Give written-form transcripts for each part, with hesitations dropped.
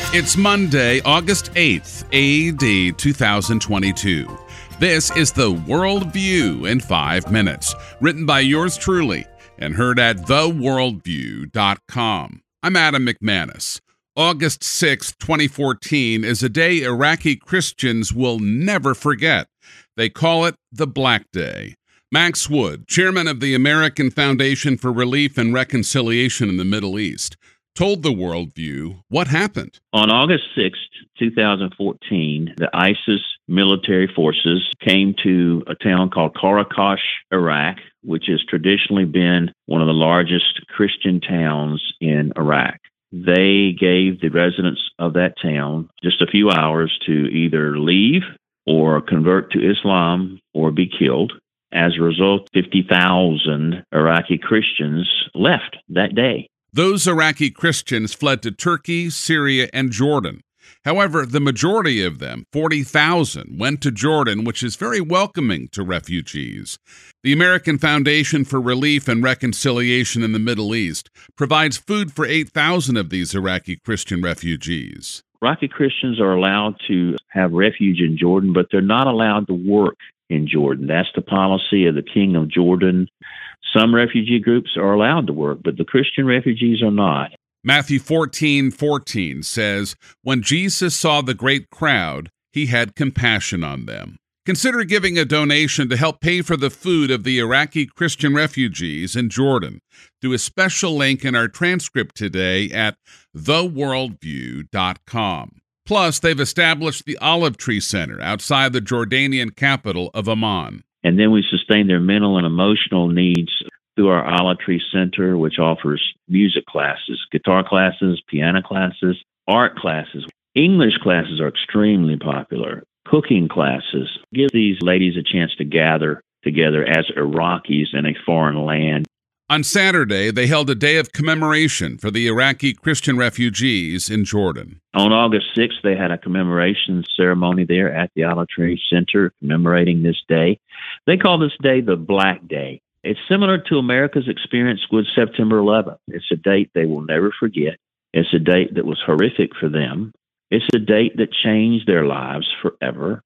It's Monday, August 8th, AD 2022. This is the World View in 5 minutes, written by yours truly and heard at theworldview.com. I'm Adam McManus. August 6th, 2014 is a day Iraqi Christians will never forget. They call it the Black Day. Max Wood, chairman of the American Foundation for Relief and Reconciliation in the Middle East, told the Worldview what happened. On August 6th, 2014, the ISIS military forces came to a town called Qaraqosh, Iraq, which has traditionally been one of the largest Christian towns in Iraq. They gave the residents of that town just a few hours to either leave or convert to Islam or be killed. As a result, 50,000 Iraqi Christians left that day. Those Iraqi Christians fled to Turkey, Syria, and Jordan. However, the majority of them, 40,000, went to Jordan, which is very welcoming to refugees. The American Foundation for Relief and Reconciliation in the Middle East provides food for 8,000 of these Iraqi Christian refugees. Iraqi Christians are allowed to have refuge in Jordan, but they're not allowed to work in Jordan. That's the policy of the King of Jordan. Some refugee groups are allowed to work, but the Christian refugees are not. Matthew 14:14 says, "When Jesus saw the great crowd, he had compassion on them." Consider giving a donation to help pay for the food of the Iraqi Christian refugees in Jordan through a special link in our transcript today at theworldview.com. Plus, they've established the Olive Tree Center outside the Jordanian capital of Amman. And then we sustain their mental and emotional needs through our Olive Tree Center, which offers music classes, guitar classes, piano classes, art classes. English classes are extremely popular. Cooking classes. Give these ladies a chance to gather together as Iraqis in a foreign land. On Saturday, they held a day of commemoration for the Iraqi Christian refugees in Jordan. On August 6th, they had a commemoration ceremony there at the Olive Tree Center commemorating this day. They call this day the Black Day. It's similar to America's experience with September 11th. It's a date they will never forget. It's a date that was horrific for them. It's a date that changed their lives forever.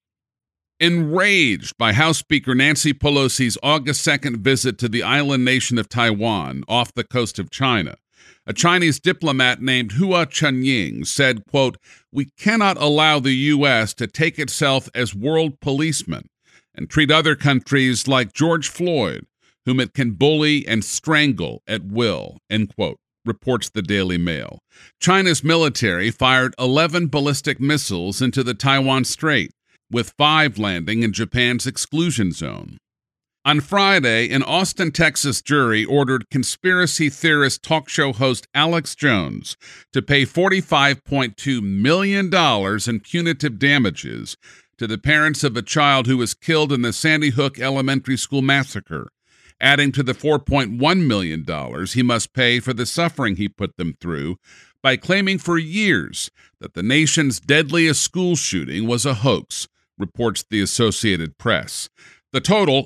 Enraged by House Speaker Nancy Pelosi's August 2nd visit to the island nation of Taiwan off the coast of China, a Chinese diplomat named Hua Chunying said, quote, "We cannot allow the U.S. to take itself as world policeman and treat other countries like George Floyd, whom it can bully and strangle at will," end quote, reports the Daily Mail. China's military fired 11 ballistic missiles into the Taiwan Strait, with 5 landing in Japan's exclusion zone. On Friday, an Austin, Texas jury ordered conspiracy theorist talk show host Alex Jones to pay $45.2 million in punitive damages to the parents of a child who was killed in the Sandy Hook Elementary School massacre, adding to the $4.1 million he must pay for the suffering he put them through by claiming for years that the nation's deadliest school shooting was a hoax, reports the Associated Press. The total,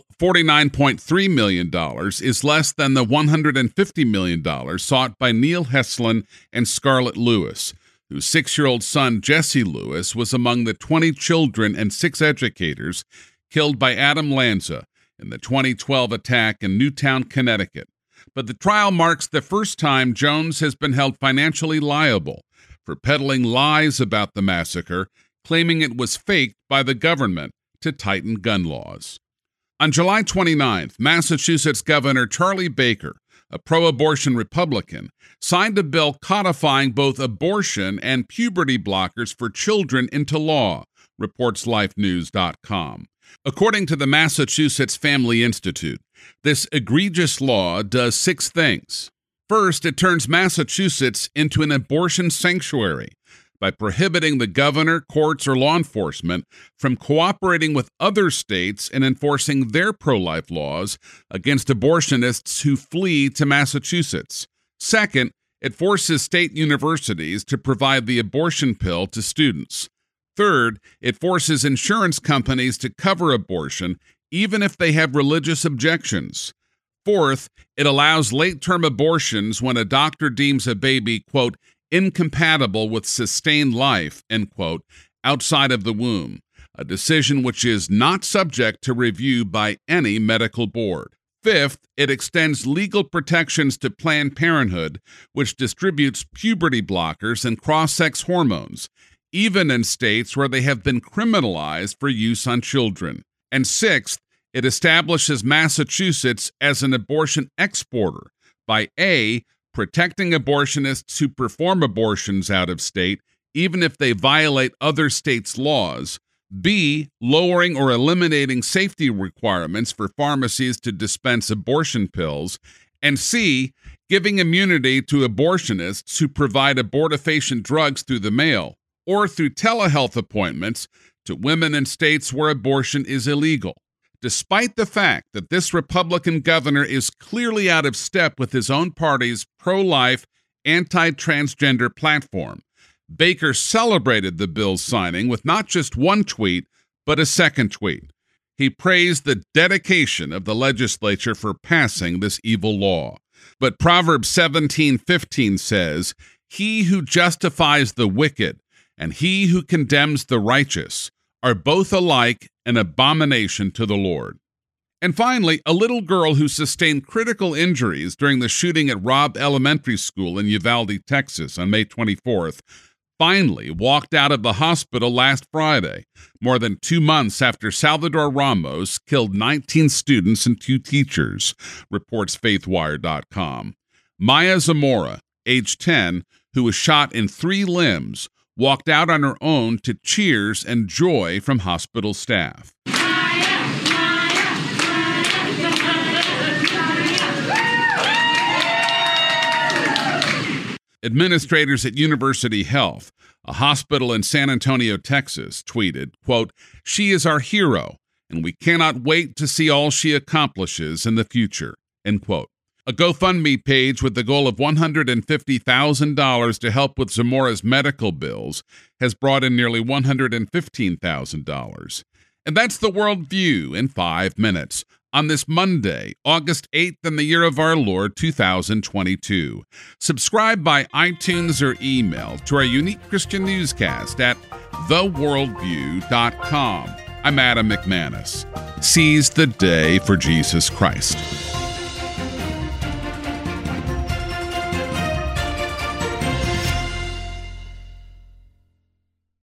$49.3 million, is less than the $150 million sought by Neil Heslin and Scarlett Lewis, whose 6-year-old son, Jesse Lewis, was among the 20 children and 6 educators killed by Adam Lanza in the 2012 attack in Newtown, Connecticut. But the trial marks the first time Jones has been held financially liable for peddling lies about the massacre, claiming it was faked by the government to tighten gun laws. On July 29th, Massachusetts Governor Charlie Baker, a pro-abortion Republican, signed a bill codifying both abortion and puberty blockers for children into law, reports LifeNews.com. According to the Massachusetts Family Institute, this egregious law does 6 things. First, it turns Massachusetts into an abortion sanctuary by prohibiting the governor, courts, or law enforcement from cooperating with other states in enforcing their pro-life laws against abortionists who flee to Massachusetts. Second, it forces state universities to provide the abortion pill to students. Third, it forces insurance companies to cover abortion even if they have religious objections. Fourth, it allows late-term abortions when a doctor deems a baby, quote, incompatible with sustained life, end quote, outside of the womb, a decision which is not subject to review by any medical board. Fifth, it extends legal protections to Planned Parenthood, which distributes puberty blockers and cross-sex hormones, even in states where they have been criminalized for use on children. And sixth, it establishes Massachusetts as an abortion exporter by A, protecting abortionists who perform abortions out of state, even if they violate other states' laws, B, lowering or eliminating safety requirements for pharmacies to dispense abortion pills, and C, giving immunity to abortionists who provide abortifacient drugs through the mail or through telehealth appointments to women in states where abortion is illegal. Despite the fact that this Republican governor is clearly out of step with his own party's pro-life, anti-transgender platform, Baker celebrated the bill's signing with not just one tweet, but a second tweet. He praised the dedication of the legislature for passing this evil law. But Proverbs 17:15 says, "He who justifies the wicked and he who condemns the righteous are both alike an abomination to the Lord." And finally, a little girl who sustained critical injuries during the shooting at Robb Elementary School in Uvalde, Texas on May 24th, finally walked out of the hospital last Friday, more than 2 months after Salvador Ramos killed 19 students and 2 teachers, reports FaithWire.com. Maya Zamora, age 10, who was shot in 3 limbs, walked out on her own to cheers and joy from hospital staff. Administrators at University Health, a hospital in San Antonio, Texas, tweeted, quote, "She is our hero, and we cannot wait to see all she accomplishes in the future," end quote. A GoFundMe page with the goal of $150,000 to help with Zamora's medical bills has brought in nearly $115,000. And that's the World View in 5 minutes on this Monday, August 8th in the year of our Lord 2022. Subscribe by iTunes or email to our unique Christian newscast at theworldview.com. I'm Adam McManus. Seize the day for Jesus Christ.